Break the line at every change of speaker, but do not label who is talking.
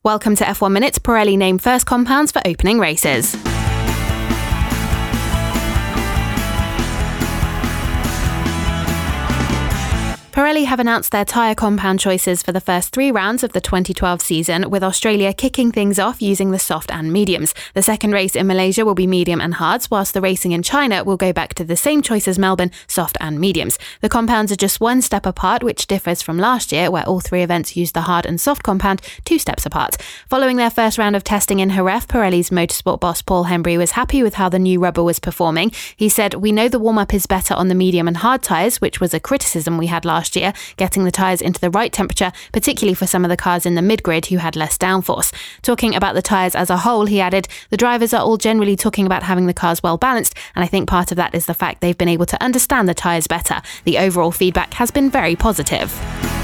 Welcome to F1 Minutes. Pirelli named first compounds for opening races. Pirelli have announced their tyre compound choices for the first 3 rounds of the 2012 season, with Australia kicking things off using the soft and mediums. The second race in Malaysia will be medium and hards, whilst the racing in China will go back to the same choice as Melbourne, soft and mediums. The compounds are just one step apart, which differs from last year, where all 3 events used the hard and soft compound 2 steps apart. Following their first round of testing in Jerez, Pirelli's motorsport boss Paul Hembry was happy with how the new rubber was performing. He said, "We know the warm-up is better on the medium and hard tyres, which was a criticism we had last year, getting the tyres into the right temperature, particularly for some of the cars in the mid-grid who had less downforce." Talking about the tyres as a whole, he added, "The drivers are all generally talking about having the cars well balanced, and I think part of that is the fact they've been able to understand the tyres better. The overall feedback has been very positive."